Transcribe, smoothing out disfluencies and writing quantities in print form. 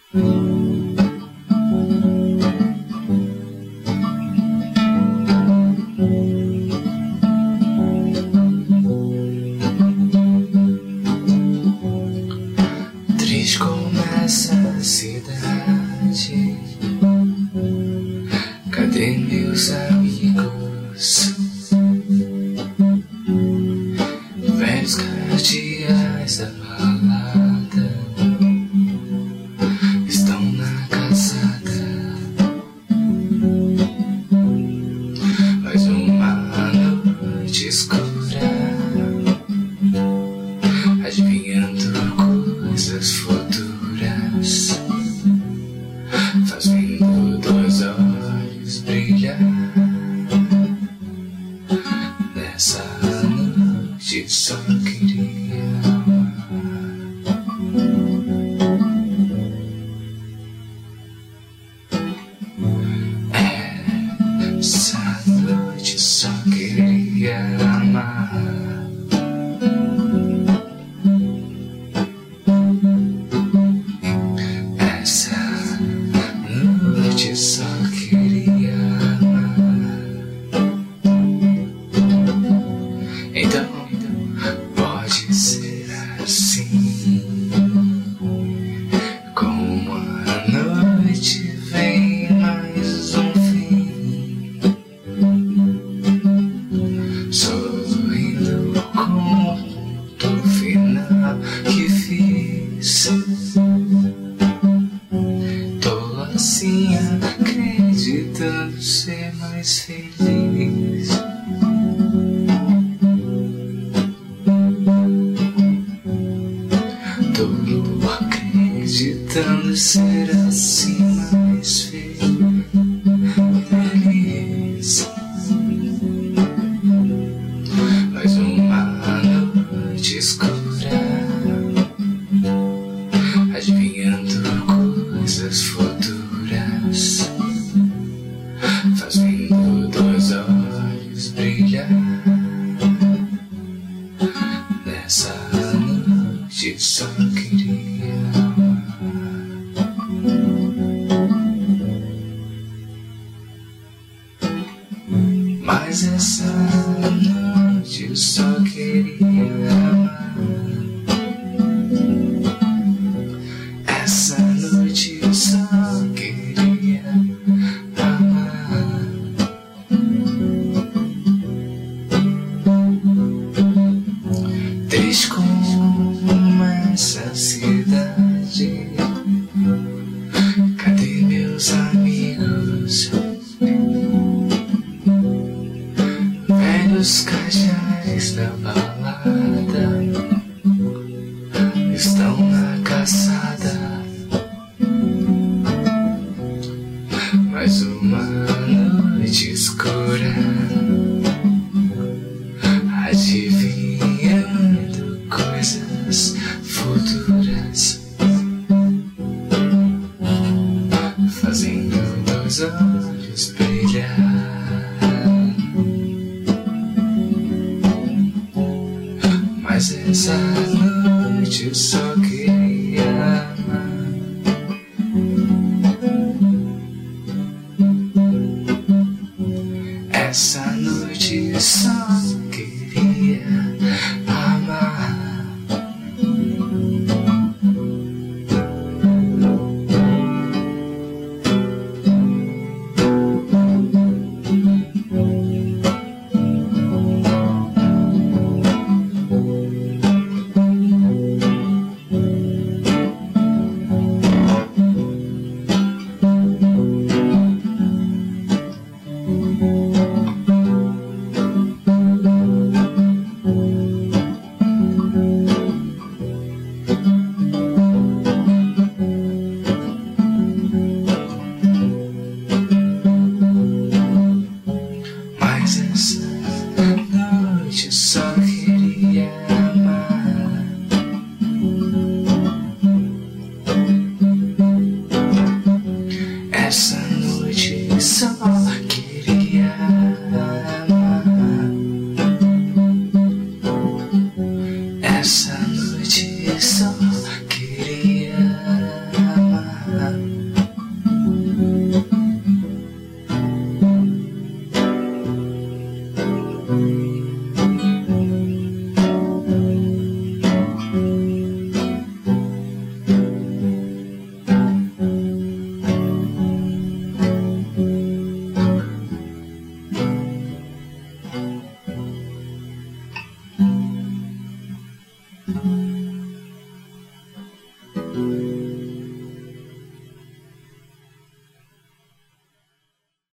Triste como essa cidade, cadê meus amigos? Velhos cardeais da balada estão na calçada. Mais uma noite escura, adivinhando coisas futuras, fazendo dois olhos brilhar. Nessa noite só queria amar. Essa noite só queria amar. Só queria amar. Então pode ser assim, como a noite vem mais um fim, sorrindo com o ponto final que fiz. Tô assim acreditando ser mais feliz. Tô acreditando ser assim mais feliz. Mais uma noite escura, adivinhando coisas futuras, fazendo dois olhos brilhar. Nessa noite só queria amar. Mas essa noite só queria amar. Essa noite só queria amar. Triste como essa cidade, cadê meus amigos? Velhos cajais da balada estão na calçada. Mais uma noite escura, adivinhando coisas futuras, fazendo dois olhos brilhar. Mas essa noite eu só queria amar. Essa noite eu só queria amar.